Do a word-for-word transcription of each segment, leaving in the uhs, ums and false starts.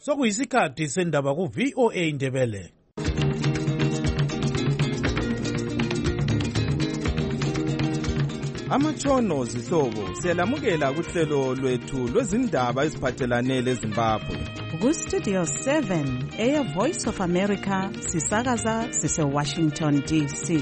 sokuyisikhathi sendaba ku V O A Ndebele. Amatshono zihlobo siyalamukela kuhlelo lwethu lwezindaba eziphathelane leZimbabwe. Ku Studio seven eya Voice of America sisakaza sise Washington D C.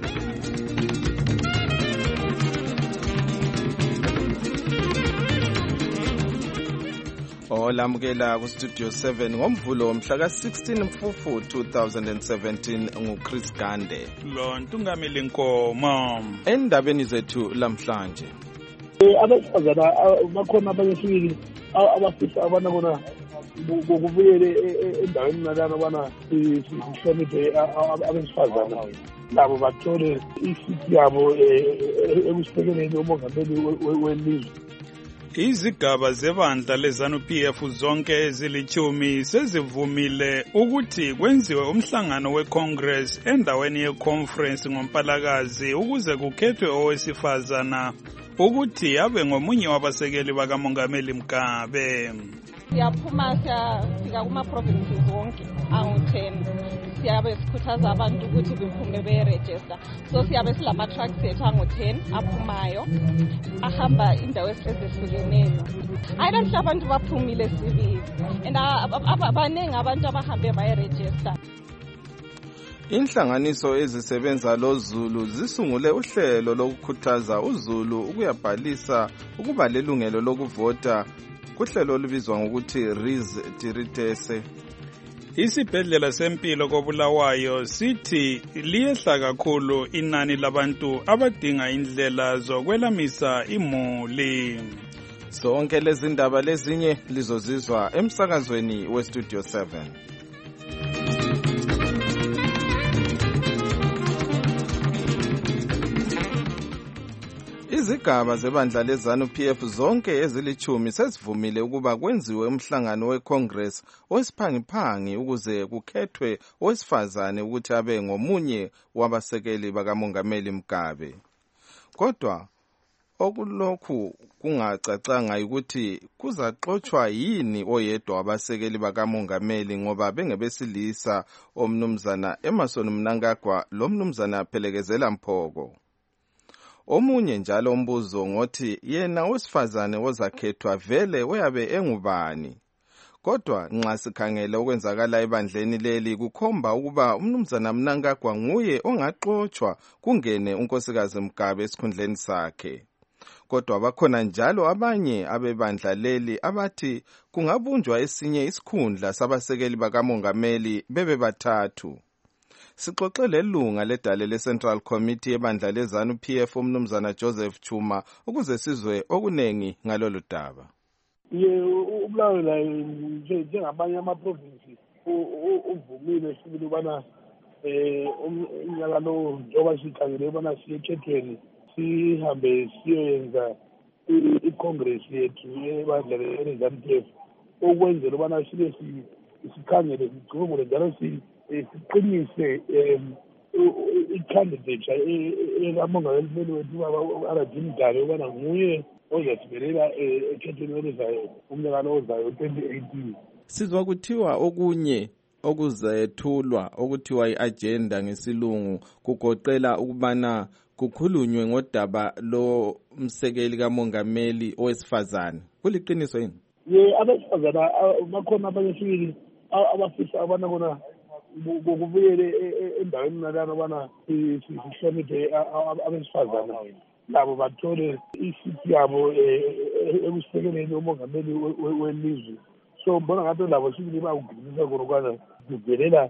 Olamukela ku Studio seven ngomvulo mhla ka sixteen Mfumfu two thousand seventeen nguChris Gande. Lo Ntungameli Nkomo. Endabeni zethu lamhlanje. Abasifazana bakhona abanyesibili abafisa abana bona ukubuyele endaweni nalana bana sihloniphe abesifazana labo bathole isithi yabo ekusekeleni umongameli welizwe. Izigaba zebandla leZanu-P F zonke ezilithumi sezivumile ukuthi kwenziwe umhlangano weCongress endaweni yeconference ngoMpalakazi ukuze kukhethwe owesifazana ukuthi abe ngomunye wabasekeli bakamongameli Mugabe. Siyaphuma siyafika kuma-provinces wonke angu-ten siyabe sikhuthaza abantu ukuthi bephume beregister, so siyabe silama-trucks ethu angu-ten aphumayo ahamba indawo ezihlukeneyo. Ayinamhla abantu baphumile sibili and abaningi abantu abahambe bayeregister. Inhlanganiso ezisebenza loZulu zisungule uhlelo lokukhuthaza uZulu ukuyabhalisa ukuba lelungelo lokuvota kuhlelo olubizwa ngokuthi Riz Tiritese. Isibhedlela sempilo koBulawayo sithi liyehla kakhulu inani labantu abadinga indlela zokwelamisa imuli. Sonke lezi ndaba lezinye lizozizwa emsakazweni weStudio seven. Izigaba zebandla leZanu-P F zonke ezilithumi sezivumile ukuba kwenziwe umhlangano weCongress owesiphangiphangi ukuze kukhethwe owesifazane ukuthi abe ngomunye wabasekeli bakamongameli Mugabe. Kodwa okulokhu kungacacanga ukuthi kuzaxoxwa yini oyedwa wabasekeli bakamongameli ngoba bengebesilisa omnumzana Emmerson Mnangagwa lo mnumzana Phelekezela Mphoko. Omunye njalo umbuzo ngothi yena wesifazane ozakhethwa vele uyabe engubani. Kodwa nxa sikhangele okwenzakala ebandleni leli kukhomba ukuba umnumzana Mnangagwa nguye ongaxoxwa kungene unkosikazi Mugabe esikhundleni sakhe. Kodwa bakhona njalo abanye abebandla leli abathi kungabunjwa esinye isikhundla sabasekeli bakamongameli bebe bathathu. Sixoxele lunga ledale leCentral Committee ebandla leZanu-P F umnumzana Joseph Chuma ukuze sizwe okunengi ngalolu daba. Ye ubulawe la njengabanye ama-provinces uvumile sibili ubana eh umnyaka lo njengoba sikhangele ubana siyekhethweni sihambe siyoyenza i-Congress yethu ebandla leZanu-P F ukwenzela ubana sibe sikhangele sigcubule njalo si siqinise i-candidate ekamongameli wethu u-Aradini Dale ubana nguye ozasibelela ekhethweni oluzayo umnyaka ozayo twenty eighteen. Sizwa kuthiwa okunye okuzethulwa okuthiwa i-agenda ngesilungu kugoqela ukubana kukhulunywe ngodaba lo msekeli kamongameli owesifazane. Kuliqiniso yini? Ye abesifazana bakhona abanyesibili abafisa abana bona ukubuyele endaweni nalana bana sihloniphe abesifazana labo bathole isithi yabo ekusekeleni umongameli welizwe. So mbona ngathi labo sibili bayawugcinisa khona kuvelela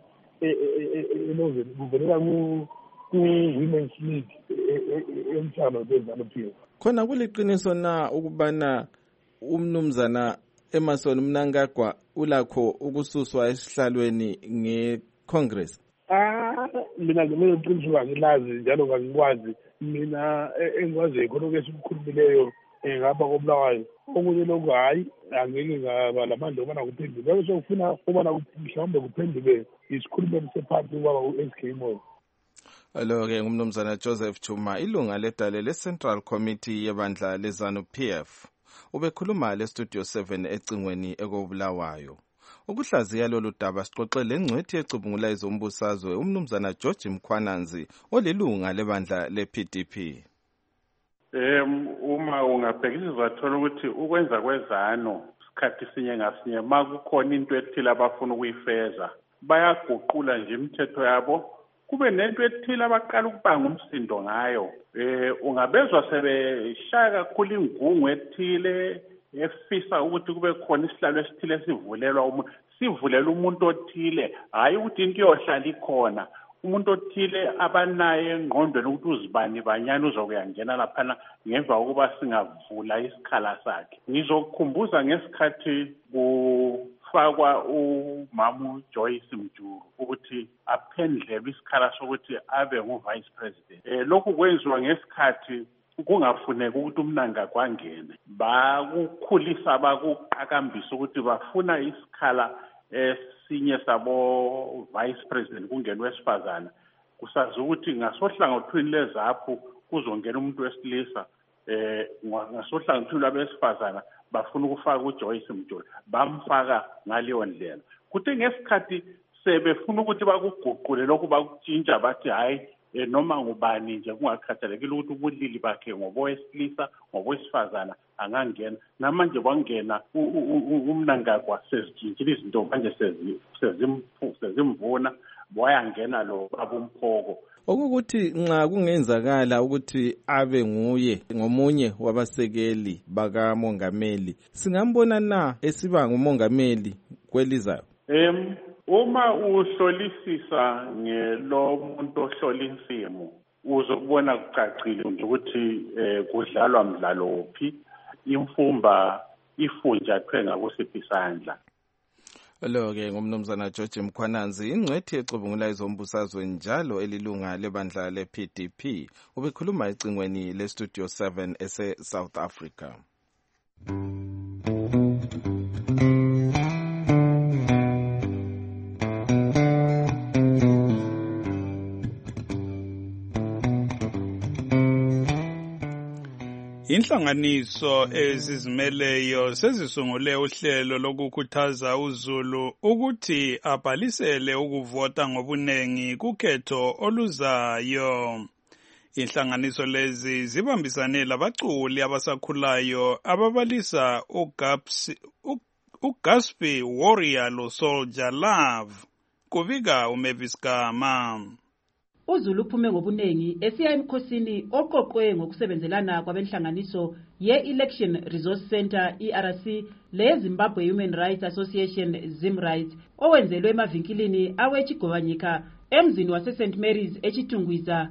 kuvelela ku-Women's League emthamo leZanu-P F. Khona kuliqiniso na ukubana umnumzana Emmerson Mnangagwa ulakho ukususwa esihlalweni ngeCongress? Ah, mina ngimele uqiniswa ngilazi njalo ngakwazi mina engikwazi khona kwesikhulumileyo ngapha koBulawayo. Okunye lokhu hayi angeke ngaba lamandla obana kuphendule. Bese ufuna ubana mhlawumbe kuphendule isikhulumelo sephathi ubaba u-S K Moyo. Alo-ke ngumnumzana Joseph Chuma, ilunga ledale leCentral Committee yebandla leZanu-P F. Ubekhuluma leStudio seven ecingweni ekoBulawayo. Ukuhlaziya lolu daba sixoxe lengcwethi ecubungula ezombusazwe umnumzana George Mkhwananzi olilunga lebandla le-P D P. Um uma ungabhekisa uzathola ukuthi ukwenza kwezano isikhathi sinye ngasinye ma kukhona into ethile abafuna ukuyifeza bayaguqula nje imithetho yabo kube nento ethile abaqala ukubanga umsindo ngayo. Eh ungabezwa sebeshaya kakhulu ingungu ethile efisa ukuthi kube khona isihlalo esithile esivulelwa umuntu sivulela umuntu othile hayi ukuthi into yohlala ikhona umuntu othile abanaye engqondweni ukuthi uzibani banyana uzokuyangena laphana ngemva kokuba singavula isikhala sakhe. Ngizokukhumbuza ngesikhathi kufakwa uMama Joyce Mjuru ukuthi aphendlelwe isikhala sokuthi abe ngu-vice president. Eh lokhu kwenziwa ngesikhathi kungafuneka ukuthi umnanga kwangene bakukhulisa bakuqakambisa ukuthi bafuna isikhala esinye sabo vice president kungena wesifazana kusazi ukuthi ngasohlangothini lezaphu kuzongena umuntu wesilisa eh ngasohlangothini labesifazana bafuna ukufaka uJoyce Mjulu bamfaka ngaleyo ndlela kuthi ngesikhathi sebefuna ukuthi bakuguqule lokhu bakutshintsha bathi hayi noma ngubani nje kungakhathalekile ukuthi ubulili bakhe ngobowesilisa ngobowesifazana angangena namanje kwangena umnangagwa sezitshintshile izinto manje sezimvuna boyangena lo babumphoko okukuthi nxa kungenzakala ukuthi abe nguye ngomunye wabasekeli bakamongameli singambona na esiba ngumongameli kwelizayo. em Uma uhlolisisa ngelo muntu ohlola insimo uzokubona kucacile ukuthi kudlalwa mdlalo uphi imfumba ifunjathwe ngakusiphi isandla. Lo ke ngumnumzana George Mkhwananzi ingcwethi ecubungula ezombusazwe njalo elilunga lebandla le-P D P ubekhuluma ecingweni le-Studio seven ese South Africa. Inhlanganiso ezizimeleyo sezisungule uhlelo lokukhuthaza uZulu ukuthi abhalisele ukuvota ngobunengi kukhetho oluzayo. Inhlanganiso lezi zibambisane labaculi abasakhulayo ababalisa uGaspie Warrior loSoldier Love kuvika uMavis Gama. uZulu uphume ngobunengi esiya emkhosini oqoqwe ngokusebenzelana kwabenhlanganiso ye-Election Resource Center E R C le-Zimbabwe Human Rights Association ZimRights owenzelwe emavinkilini awechigobanyika emzini wase-Saint Mary's echitungwiza.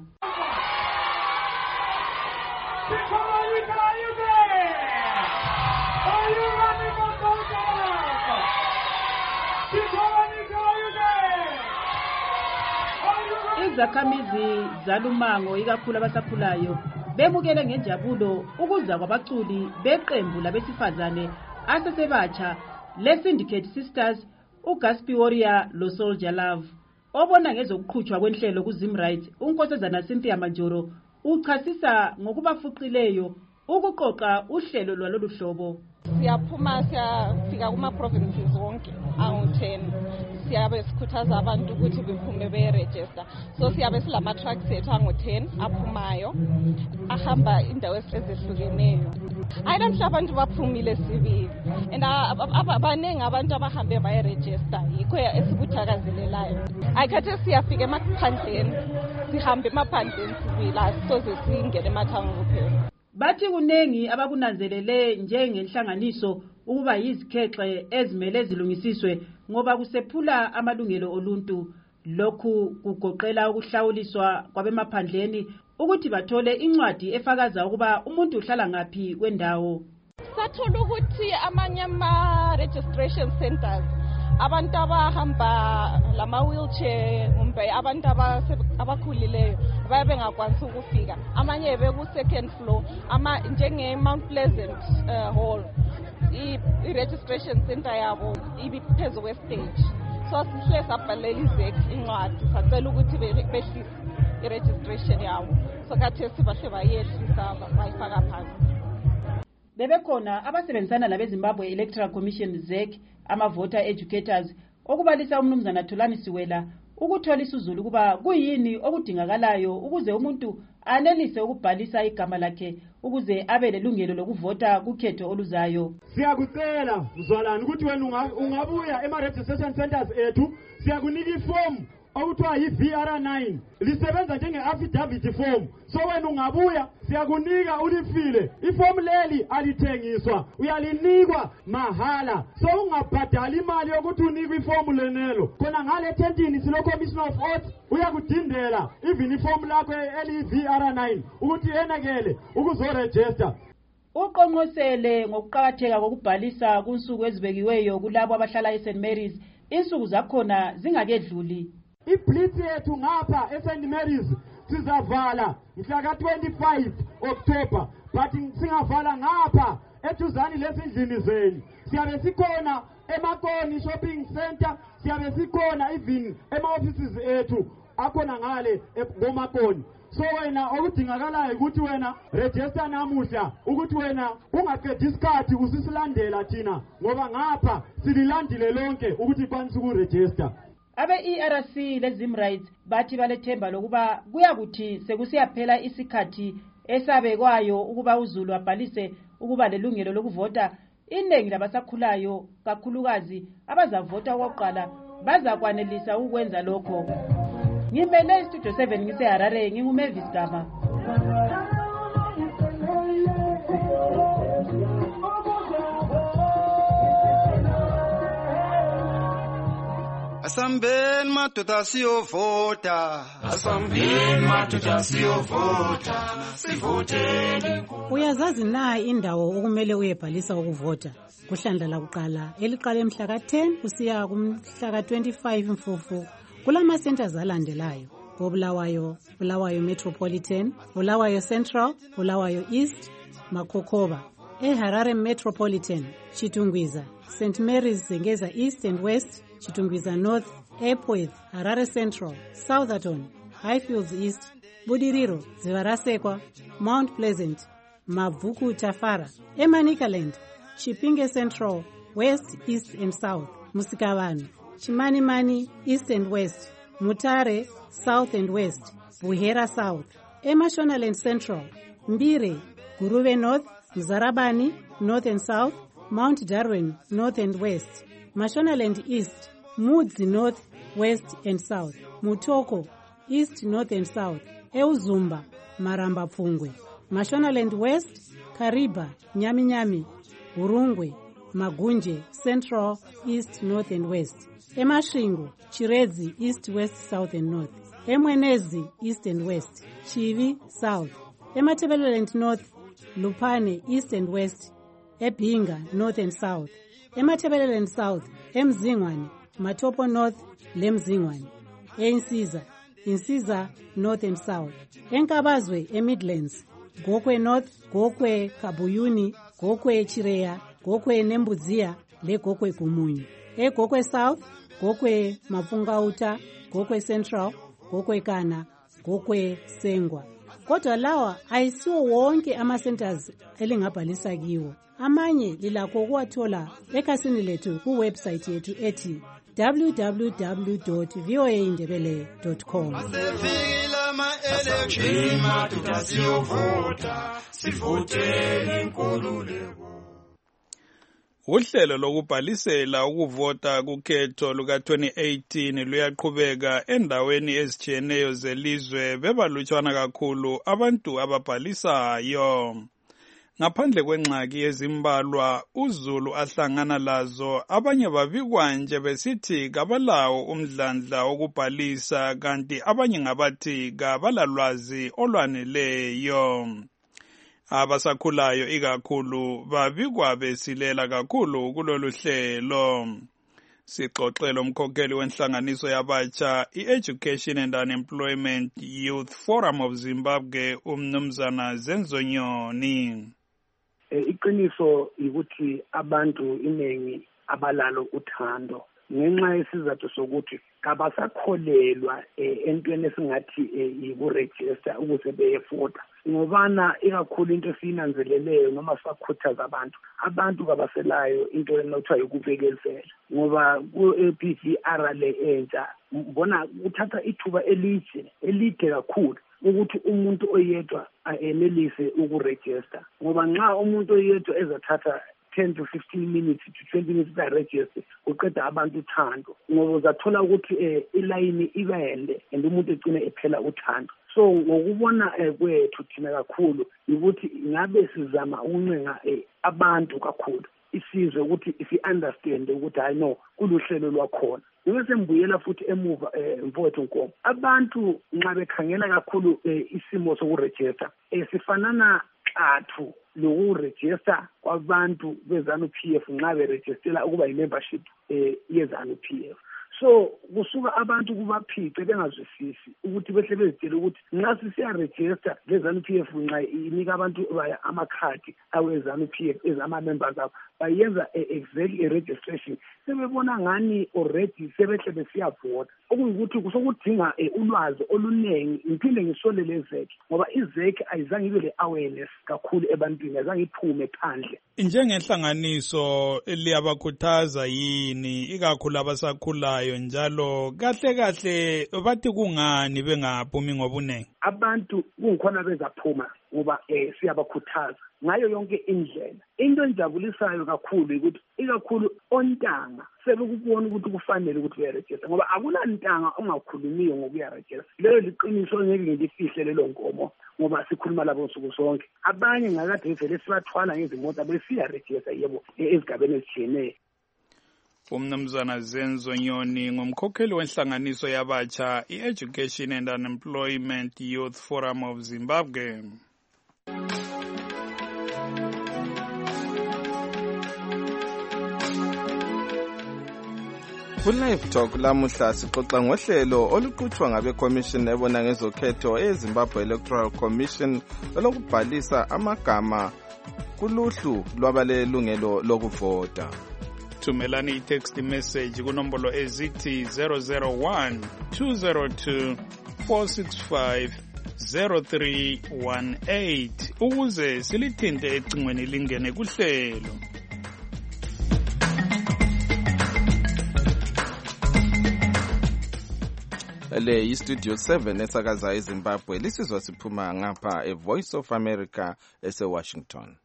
Izakhamizi zalumango ikakhulu abasakhulayo bemukele ngenjabulo ukuza kwabaculi beqembu labesifazane asesebatsha le-Syndicate Sisters uGaspie Warrior loSoldier Love. Obona ngezokuqhutshwa kwenhlelo kuZimRights uNkosazana Cynthia Majoro uchasisa ngokubafuqileyo ukuqoqa uhlelo lwalolu hlobo. Siyaphuma siyafika kuma-provinces wonke angu-ten siyabe sikhuthaza abantu ukuthi bephume beregister so siyabe silama-trucks ethu angu-ten aphumayo ahamba indawo ezehlukeneyo. Hayi namhla abantu baphumile sibili and baningi abantu abahambe bayeregister yikho esikuthakazelelayo. Ayikhathesi siyafika emaphandleni sihambe emaphandleni sibili soze singene emathanga kuphela. Bathi kunengi abakunanzelele njengenhlanganiso ukuba yizikhexe ezimele zilungisiswe ngoba kusephula amalungelo oluntu. Lokhu kugoqela ukuhlawuliswa kwabemaphandleni ukuthi bathole incwadi efakaza ukuba umuntu uhlala ngaphi kwendawo. Sathola ukuthi amanye ama-registration centers abantu abahamba lama-wheelchair kumbe abantu abakhulileyo baye bengakwanisi ukufika. Amanye beku-second floor njenge-Mount Pleasant uh, Hall i-registration center yabo ibiphezu kwe-stage. So sihle sabhalela izek incwadi sacela ukuthi behlise i-registration yabo so kathesi bahle bayehlisa bayifaka phansi. bebekhona abasebenzisana labeZimbabwe Electoral Commission Z E C, ama-voter educators, okubalisa umnumzana Thulani Siwela ukutholisa uzulu kuba kuyini okudingakalayo ukuze umuntu anelise ukubhalisa igama lakhe ukuze abe lelungelo lokuvota kukhetho oluzayo. Siyakucela mzalwane ukuthi wena ungabuya ema-registration centers ethu, siyakunika iform okuthiwa yi-V R nine, lisebenza njenge-affidavit form. So wena ungabuya siyakunika ulifile. Iform leli alithengiswa, uyalinikwa mahala. So ungabhadali imali yokuthi unikwe iform lenelo. Khona ngale tentini silo commissioner of oath uyakudindela even iform lakho eli-V R nine ukuthi yenekele ukuzoregister. Uqonqosele ngokuqakatheka kokubhalisa kunsuku ezibekiweyo kulabo abahlala eSaint Mary's, insuku zakhona zingakedluli. Iblitz yethu ngapha eSaint Mary's sizavala mhla ka twenty-five October, but singavala ngapha eduzani lesindlini zenu. Siyabe sikhona eMakoni shopping center, siyabe sikhona even ema-offices ethu akhona ngale eMakoni. So wena okudingakalayo ukuthi wena register namuhla ukuthi wena ungaqedi isikhathi usisilandela thina ngoba ngapha sililandile lonke ukuthi kwanise ukuregister. Abe-E R C leZimrights bathi balethemba lokuba kuyakuthi sekusiyaphela isikhathi esabekwayo ukuba uzulu abhalise ukuba lelungelo lokuvota. Iningi labasakhulayo kakhulukazi abazavota okokuqala bazakwanelisa ukwenza lokho. Ngimele istudio seven ngiseHarare, nginguMavis Gama. Asambeni madoda siyovota, asambeni madoda siyovota, sivoteni. Uyazazi na indawo okumele uyebhalisa ukuvota? Kuhlandla lakuqala eliqala emhla ka ten kusiya kumhla ka twenty-five Mfufu kulama centers alandelayo: Bulawayo, Bulawayo Metropolitan, Bulawayo Central, Bulawayo East, Makokoba. eHarare Metropolitan, Chitungwiza, Saint Mary's Zengeza East and West, Chitungwiza North, Epworth, Harare Central, Southerton, Highfields East, Budiriro, Zivarasekwa, Mount Pleasant, Mavuku Tafara, Emanikaland, Chipinge Central, West, East and South, Musikavani, Chimanimani, East and West, Mutare, South and West, Buhera South, Emashonaland Central, Mbire, Guruve North, Mzarabani, North and South, Mount Darwin, North and West, Mashonaland East, Mudzi North, West and South, Mutoko, East, North and South, Euzumba, Maramba Pungwe, Mashonaland West, Kariba, Nyami Nyami, Urungwe, Magunje, Central, East, North and West, Emashingo, Chirezi, East, West, South and North, Emwenezi, East and West, Chivi, South, Ematebeleland North, Lupane, East and West, Ebinga, North and South, Ematebeleland South, Emzingwane, Matopo North, Lemzingwane, Einsiza, Insiza, North and South, Enkabazwe, Emidlands, Gokwe North, Gokwe Kabuyuni, Gokwe Chireya, Gokwe Nembuzia, Le Gokwe Kumunyi, E Gokwe South, Gokwe Mafungauta, Gokwe Central, Gokwe Kana, Gokwe Sengwa. Kodwa lawa ayisiwo wonke ama-centers elingabhalisa kiwo. Amanye lilakho ukuwathola ekhasini lethu kuwebsite yethu ethi w w w dot v o a indebele dot com. Uhlelo lokubhalisela ukuvota kukhetho luka twenty eighteen luyaqhubeka endaweni ezitshiyeneyo zelizwe bebalutshwana kakhulu abantu ababhalisayo. Ngaphandle kwengxaki ezimbalwa uZulu ahlangana lazo, abanye babikwa nje besithi kabalawo umdlandla wokubhalisa kanti abanye ngabathi kabalalwazi olwaneleyo. Abasakhulayo ikakhulu babikwa besilela kakhulu kulolu hlelo. Sixoxela umkhokheli wenhlanganiso yabatsha i-Education and Unemployment Youth Forum of Zimbabwe, umnumzana Zenzonyoni. Iqiniso ukuthi abantu iningi abalalo uthando ngenxa yesizathu sokuthi kabasakholelwa entweni esingathi iku-register ukuze beyefota. ngobana ikakhulu into esiyinanzeleleyo noma sakhuthaza abantu abantu kabaselayo into enothiwa yokubhekezela ngoba ku-P V R le entsha mbona uthatha ithuba elide elide kakhulu ukuthi umuntu oyedwa ayenelise ukuregister ngoba nxa umuntu oyedwa ezathatha ten to fifteen minutes to twenty minutes register uqeda abantu uthando ngoba uzathola ukuthi eh, ilayini ibende and umuntu egcine ephela uthando. So ngokubona kwethu thina kakhulu ukuthi ngabe sizama ukuncenga abantu kakhulu isizwe ukuthi si understand ukuthi hayi no kuluhlelo lwakhona. Ngeke mbuyela futhi emuva mfowethu Nkomo abantu nxa bekhangela kakhulu isimo sokuregister esifanana athu lokuregister kwabantu bezanu P F nxa beregistela ukuba i-membership yezanu P F. So kusuka abantu kubaphice bengazwisisi ukuthi behle bezitshela ukuthi nxa sisiyaregister lezanu P F nxa inika abantu amakhadi awezanu P F ezama members abo bayenza exactly registration sebebona ngani already sebehle besiyavota okuyikuthi kusokudinga ulwazi oluningi ngiphinde ngisolele izeki ngoba izeki ayizange ibe le awareness kakhulu ebantwini ayizange iphume phandle. Njengenhlanganiso liyabakhuthaza yini ikakhulu abasakhulayo njalo kahle kahle bathi kungani bengaphumi ngobunengi? Abantu kungikhona bezaphuma ngoba eh siyabakhuthaza ngayo yonke indlela. Into enjabulisayo kakhulu ukuthi ikakhulu ontanga sebekubona ukuthi kufanele ukuthi uyaregister ngoba akunantanga ongakhulumiyo ngokuyaregister. Lelo liqiniso ngeke ngilifihle lelo Nkomo ngoba sikhuluma labo nsuku sonke. Abanye ngakade vele sibathwala ngezimoto besiyaregister yebo ezigabeni ezitshiyeneyo. Umnumzana Zenzo Nyoni ngumkhokheli wenhlanganiso yabatsha i-Education and Unemployment Youth Forum of Zimbabwe. Ku-Live Talk lamuhla sixoxa ngohlelo oluqhutshwa ngabe-Commission ebona ngezokhetho e-Zimbabwe Electoral Commission olokubhalisa amagama kuluhlu lwabalelungelo lokuvota. Thumelani i-text message kunombolo ezithi zero zero one two zero two four six five zero three one eight ukuze silithinte ecingweni lingene kuhlelo. Le yi-Studio seven esakaza eZimbabwe lisizwa siphuma ngapha e-Voice of America ese-Washington.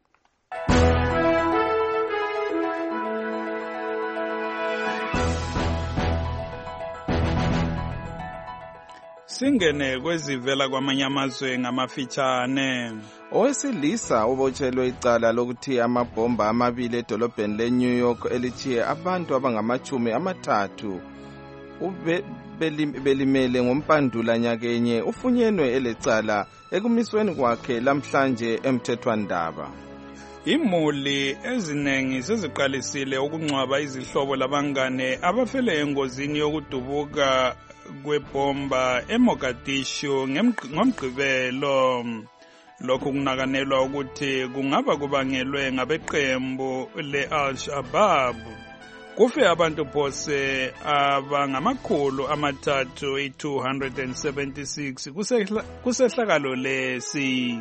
Singene kwezivela kwamanye amazwe ngamafitshane. Owesilisa ubotshelwe icala lokuthi amabhomba amabili edolobheni le-New York elichiye abantu abangamachumi amathathu ube belimele ngompandula nyakenye ufunyenwe elecala ekumisweni kwakhe lamhlanje emthethwandaba. Imuli ezinengi seziqalisile ukungcwaba izihlobo labangane abafele engozini yokudubuka kwebomba eMogadishu ngomgqibelo. Lokhu kunakanelwa ukuthi kungaba kubangelwe ngabeqembu le-Al-Shabaab. Kufe abantu phose abangamakhulu amathathu i-two hundred seventy-six kusehlakalo lesi.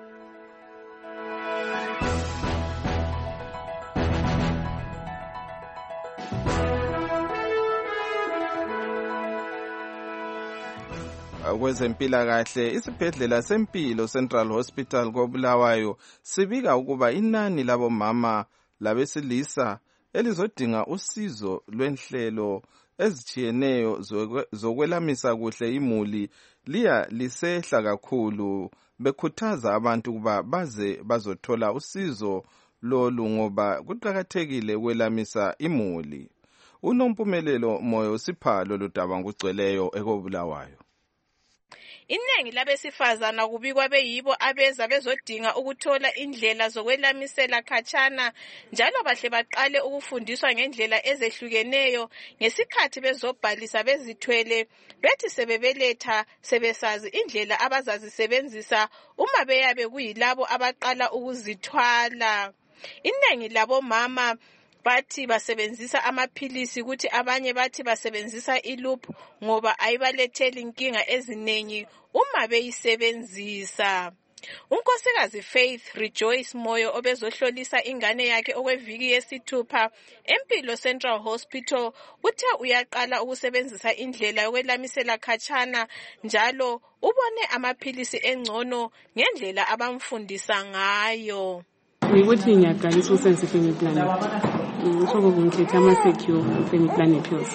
Kwezempilakahle isibhedlela sempilo Central Hospital koBulawayo sibika ukuba inani labomama labesilisa elizodinga usizo lwenhlelo ezitshiyeneyo zokwelamisa kuhle imuli liya lisehla kakhulu bekhuthaza abantu kuba baze bazothola usizo lolu ngoba kuqhakathekile ukwelamisa imuli. Unompumelelo Moyo Siphalo lodaba ngugcweleyo ekoBulawayo. Iningi labesifazana kubikwa beyibo abeza bezodinga ukuthola indlela zokwelamisela khatshana njalo bahle baqale ukufundiswa ngendlela ezehlukeneyo ngesikhathi bezobhalisa bezithwele bethi sebebeletha sebesazi indlela abazazisebenzisa uma beyabe kuyilabo abaqala ukuzithwala. Iningi labo mama bathi basebenzisa amaphilisi ukuthi abanye bathi basebenzisa iloop ngoba ayibaletheli inkinga eziningi uma beyisebenzisa. Unkosikazi Faith Rejoice Moyo obezohlolisa ingane yakhe okweviki yesithupha eMpilo Central Hospital uthe uyaqala ukusebenzisa indlela yokwelamisela khatshana njalo ubone amaphilisi engcono ngendlela abamfundisa ngayo. Ukuthi ngiyaqalisa ukusebenzisa i-family planning. Ngishoko ngikhetha ama-secure family planning pills.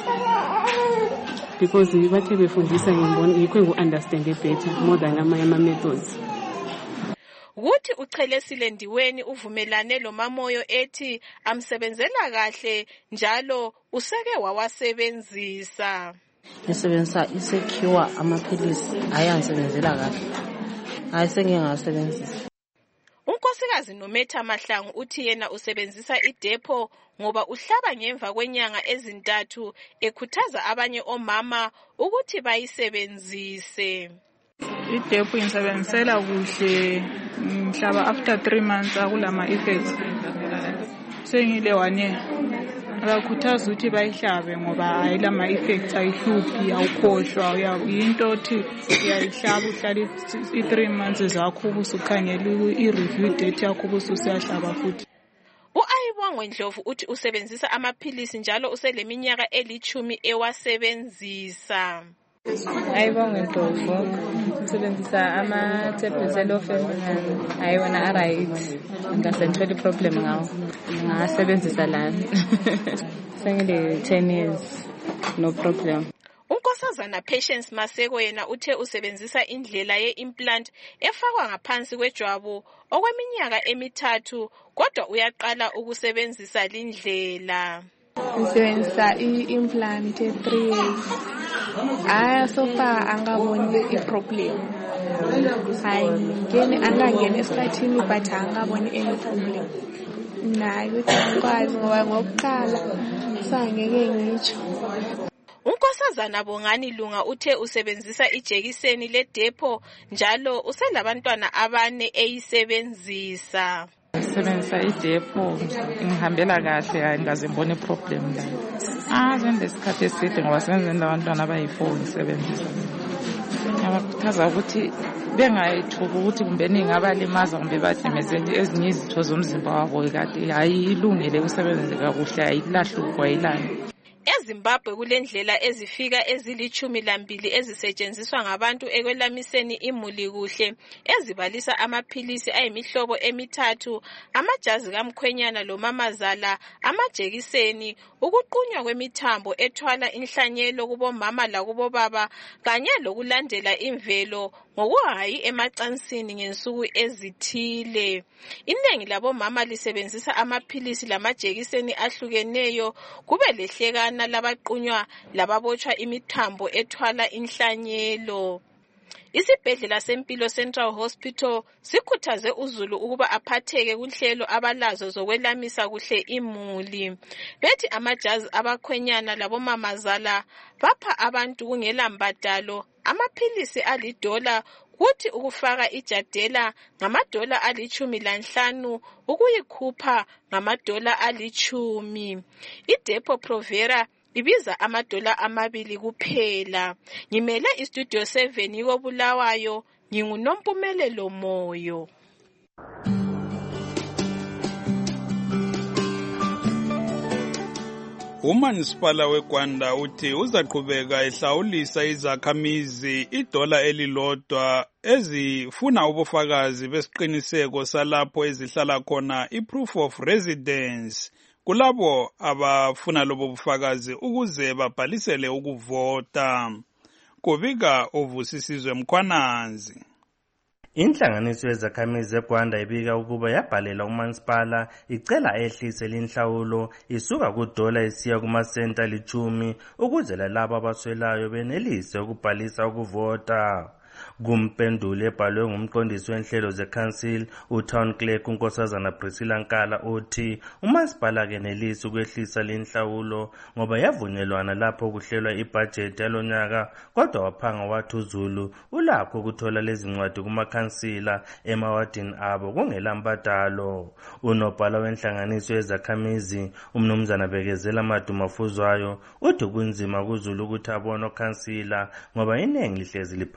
Because bathe befundisa ngibona yikho ngu-understand better more than amanye ama-methods. Ukuthi uChelesile Ndiweni uvumelane lo Mamoyo ethi amsebenzela kahle njalo useke wawasebenzisa. Ngisebenzisa i-secure amaphilisi ayansebenzela kahle. Hayi sengingasebenzisa. Unkosikazi Nometha Mahlangu uthi yena usebenzisa idepo ngoba uhlaba ngemva kwenyanga ezintathu ekhuthaza abanye omama ukuthi bayisebenzise. Idepo insebenzela kuhle ngihlaba after three months akulama effects. Sengile one year. Akakhuthaza ukuthi bayihlabe ngoba ayilama effects ayihluphi awukhohlwa into othi uyayihlaba uhlala i-three months zakho ubusukhangela i-review date yakho ubususiyahlaba futhi. U-Ayibongwe Ndlovu uthi usebenzisa amaphilisi njalo useleminyaka elithumi ewasebenzisa. Ayibongwe Ndlovu usebenzisa ama-tablets elofeminine ayiwona right ngasenthola i-problem ngawo ngasebenzisa lana sengile ten years no problem. Unkosazana Patience Maseko yena uthe usebenzisa indlela ye-implant efakwa ngaphansi kwejwabu okweminyaka emithathu kodwa uyaqala ukusebenzisa lindlela. Usebenzisa i-implant three years. Aya so far angaboni i-problem. Hayi ngene angangena esikhathini but angaboni any problem. Nayi ukuthi ngikwazi ngoba ngokuqala sangeke ngitsho. Unkosazana Bongani Lunga uthe usebenzisa ijekiseni ledepo njalo uselabantwana abane eyisebenzisa. Sebenzisa idepo ngihambela kahle ngazibona iproblem la. Ah njengesikhathi eside ngoba senzeni labantwana abayi-four ngisebenzisa. Ngiyabakhuthaza ukuthi bengayithuki ukuthi kumbe ningabalimaza kumbe bathemezele ezinye izitho zomzimba wabo kade ayilungile ukusebenzisa kakuhle ayilahluphi ayilani. EZimbabwe kulendlela ezifika ezilichumi lambili ezisetshenziswa ngabantu ekwelamiseni imuli kuhle ezibalisa amaphilisi ayimihlobo emithathu, amajazi kamkhwenyana lomamazala, amajekiseni, ukuqunywa kwemithambo ethwala inhlanyelo kubomama lakubobaba kanye lokulandela imvelo ngokuhayi emacansini ngensuku ezithile. Inengi labomama lisebenzisa amaphilisi lamajekiseni ahlukeneyo kube lehlekana labaqunywa lababotshwa imithambo ethwala inhlanyelo. Isibhedlela seMpilo Central Hospital sikhuthaze uzulu ukuba aphatheke kunhlelo abalazo zokwelamisa kuhle imuli. Bethi amajazi abakhwenyana labomamazala bapha abantu kungela mbadalo amaphilisi alidola kuthi ukufaka ijadela ngamadola alichumi lanhlanu ukuyikhupha ngamadola alichumi. Idepo Provera ibiza amadola amabili kuphela. Ngimele istudio seven yiko Bulawayo, nginguNompumelelo Moyo. Umanisipala weGwanda uthi uzaqhubeka ehlawulisa izakhamizi idola elilodwa ezifuna ubufakazi besiqiniseko salapho ezihlala khona i-proof of residence kulabo abafuna lobo bufakazi ukuze babhalisele ukuvota. Kubika uVusisizwe Mkhwananzi. Inhlanganiso yezakhamizi eGwanda ibika ukuba yabhalela umanisipala icela ehlise linhlawulo isuka kudola isiya kumasenta alichumi ukuze lalabo abaswelayo benelise ukubhalisa ukuvota. Kumpendulo ebhalwe ngumqondisi wenhlelo zeCouncil uTown Clerk uNkosazana Priscilla Nkala uthi umasipala kenelisi ukwehlisa linhlawulo ngoba yavunyelwana lapho kuhlelwa ibudget yalonyaka kodwa waphanga wathi uZulu ulakho ukuthola lezi ncwadi kumakhansila emawadini abo kungela mbadalo. Unobhala wenhlanganiso yezakhamizi umnumzana Bekezela Madumafuzwayo uthi kunzima kuZulu ukuthi abone okhansila ngoba iningi lihlezi liphatheke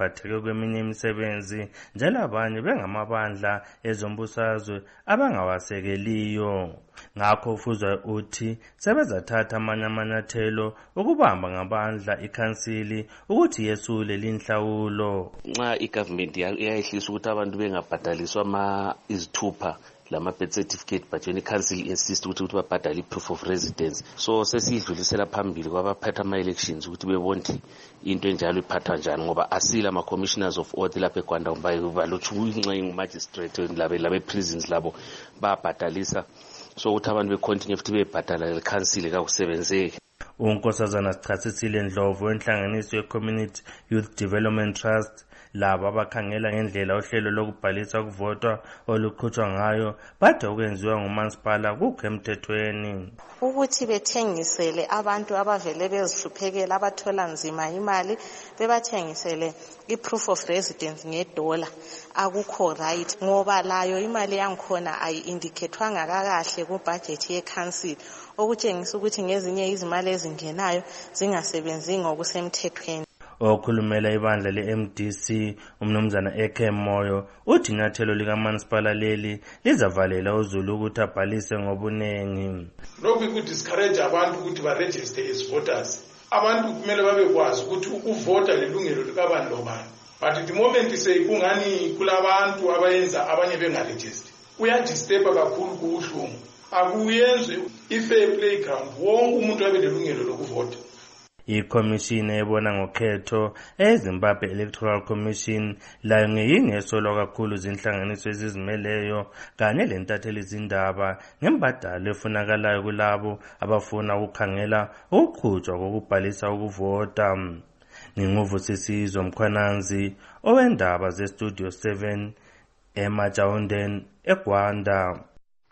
kweminye imisebenzi njalo abanye bengamabandla ezombusazwe abangawasekeliyo. Ngakho ufuzwa uthi sebezathatha amanye amanyathelo ukubamba ngabandla ikhansili ukuthi yesule linhlawulo. Nxa igovernment yayehlisa ukuthi abantu bengabhadaliswa ama izithupha lama birth certificate but when council insist ukuthi ukuthi babhadale proof of residence, so sesidlulisela phambili kwabaphatha ama elections ukuthi bebone into enjalo iphathwa njani ngoba asila ama commissioners of oath lapha eGwanda balotshu incenye magistrate labe labe prisons labo babhadalisa, so ukuthi abantu becontinue futhi bebhadala le council kakusebenzeki. uNkosazana Sichasisile Ndlovu wenhlanganiso ye-Community Youth Development Trust laba abakhangela ngendlela uhlelo lokubhalisa ukuvotwa olukhutshwa ngayo bade okwenziwa ngumasipala kukho emthethweni ukuthi bethengisele abantu abavele bezihluphekela abathola nzima imali bebathengisele i-proof of residence ngedola akukho right ngoba layo imali yangikhona ayi-indicatwanga kakahle ku-budget ye-council okutshengisa ukuthi ngezinye izimali ezingenayo zingasebenzi ngokusemthethweni. Okhulumela ibandla le-M D C umnumzana Eke Moyo uthi inyathelo likamasipala leli lizavalela uZulu ukuthi abhalise ngobunengi. Lokhu ikudiscourage abantu ukuthi baregister as voters. Abantu kumele babekwazi ukuthi ukuvota lilungelo likabani lobani. But the moment say kungani kulabantu abayenza abanye bengaregister uyadisturb kakhulu kuhlungu. Akuyenze i-fair playground wonke umuntu abe lelungelo lokuvota. iCommission ebona ngokhetho eZimbabwe Electoral Commission layo ngeyingesolwa kakhulu zinhlanganiso ezizimeleyo kanye lentatheli izindaba ngembadalo efunakalayo kulabo abafuna ukukhangela ukukhutshwa kokubhalisa ukuvota. Nginguvusisizo Mkhwananzi owendaba zeStudio seven eMajaunden eGwanda.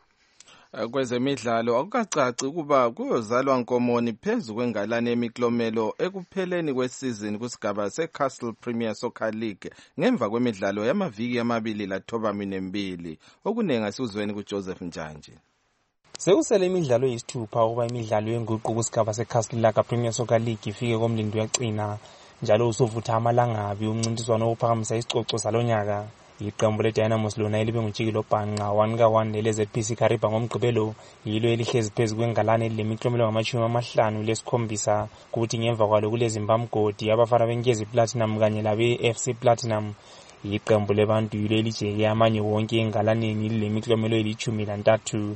Kwezemidlalo akukacaci ukuba kuyozalwa nkomoni phezu kwengalane yemiklomelo ekupheleni kwesizini kusigaba seCastle Premier Soccer League ngemva kwemidlalo yamaviki amabili lathoba minembili okunenga sikuzweni kuJoseph Njanje. Sekusele imidlalo yisithupha ukuba imidlalo yenguqu kusigaba seCastle Lager Premier Soccer League ifike komlindo yaqina njalo usuvutha amalangabi umncintiswano ophakamisa isicoco salonyaka. Iqembu leDynamos lona elibe ngujikilo bhanqa one ka one nele Z P C Kariba ngomgqibelo yilo elihlezi phezu kwengalane lemiklomelo ngamashumi amahlanu lesikhombisa kuthi ngemva kwalo kule Zimbabwe abafana benkezi Platinum kanye labe F C Platinum. Iqembu lebantu yilo elijeke amanye wonke engalaneni lemiklomelo elithumi lantathu.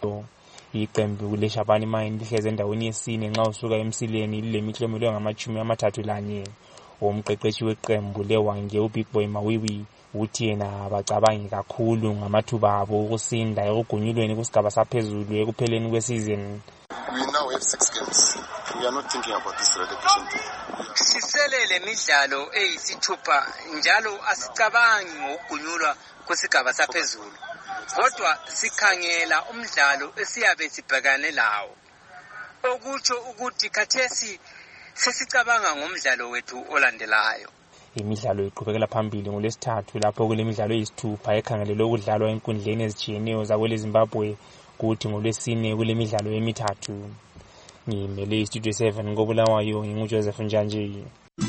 Iqembu leShabani Mine lihleze endaweni yesine nxa usuka emsileni lemiklomelo ngamashumi amathathu lanye. Umqeqeshi weqembu leWange uBig Boy Mawiwi uthi yena abacabangi kakhulu ngamathuba abo ukusinda ekugunyulweni kusigaba saphezulu ekupheleni kwesizini. We now have six games. We are not thinking about this relegation thing. Siselele midlalo eyisithupha njalo asicabangi ngokugunyulwa kusigaba saphezulu. Kodwa sikhangela umdlalo esiyabe sibhekane lawo. Okutsho ukuthi khathesi sesicabanga ngomdlalo wethu olandelayo. Imidlalo iqhubekela phambili ngolesithathu lapho kule midlalo yisithupha ekhangelelwe ukudlalwa enkundleni ezitshiyeneyo zakwele Zimbabwe kuthi ngolwesine kule midlalo emithathu. Ngimele iStudio seven ngobulawayo nginguJoseph Njanje.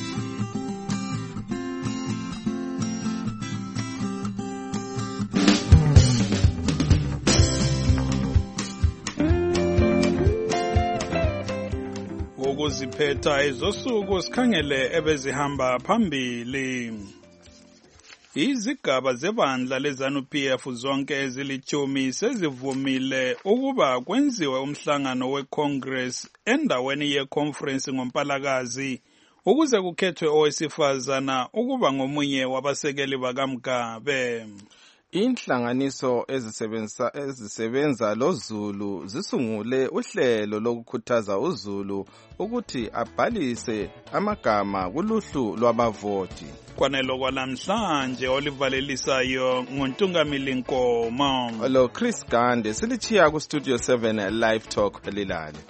Ukuziphetha ezosuku sikhangele ebezihamba phambili. Izigaba zebandla leZanu-P F zonke ezilithumi sezivumile ukuba kwenziwe umhlangano weCongress endaweni yeconference ngoMpalakazi ukuze kukhethwe owesifazana ukuba ngomunye wabasekeli bakaMgabe. Inhlanganiso ezisebenza ezisebenza loZulu zisungule uhlelo lokukhuthaza uZulu ukuthi abhalise amagama kuluhlu lwabavoti. Kwanelo kwalamhlanje olivalelisayo ngontungamili Nkomo. Lo Chris Gande silichiya ku Studio seven Live Talk lilale.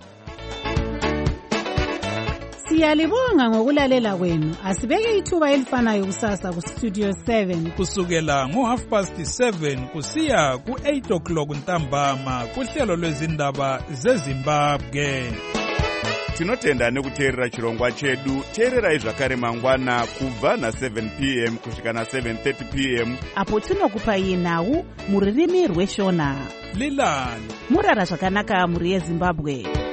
Siyalibonga ngokulalela kwenu. Asibeke ithuba elifanayo kusasa ku Studio seven kusukela ngo half past seven kusiya ku eight o'clock ntambama kuhlelo lwezindaba zeZimbabwe. tinotenda nekuteerera chirongwa chedu. Teererai zvakare mangwana kubva na seven p m kusvika na seven thirty p m apo tinokupai nhau mururimi rweshona. Lilani murara zvakanaka muri yeZimbabwe.